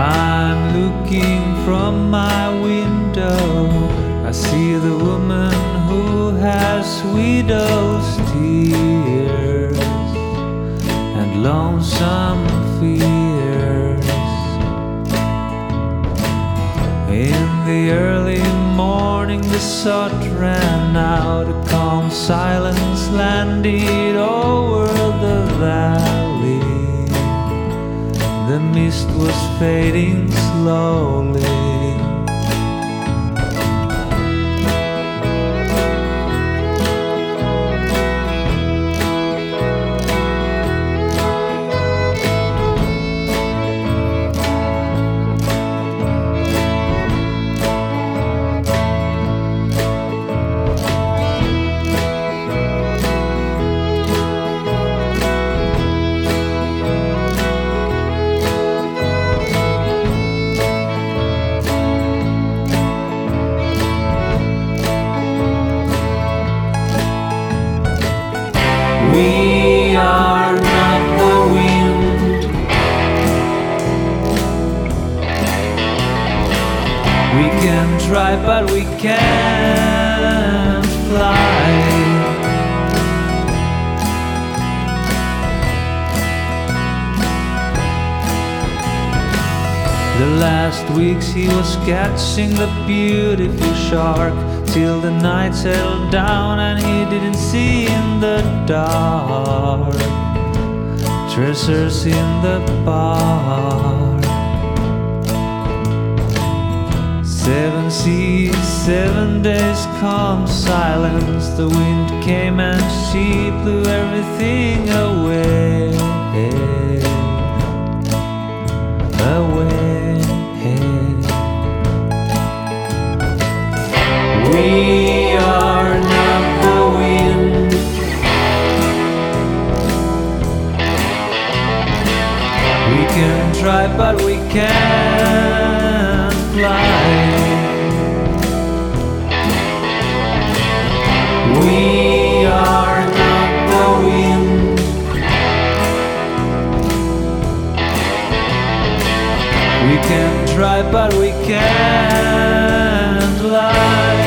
I'm looking from my window. I see the woman who has widow's tears and lonesome fears. In the early morning the sun ran out, a calm silence landed over the valley. The mist was fading slowly. We are not the wind. We can try, but we can't fly. The last weeks he was catching the beautiful shark, till the night settled down and he didn't see in the dark treasures in the park. 7 seas, 7 days, calm silence. The wind came and she blew everything away. We are not the wind. We can try, but we can't fly. We are not the wind. We can try, but we can't fly.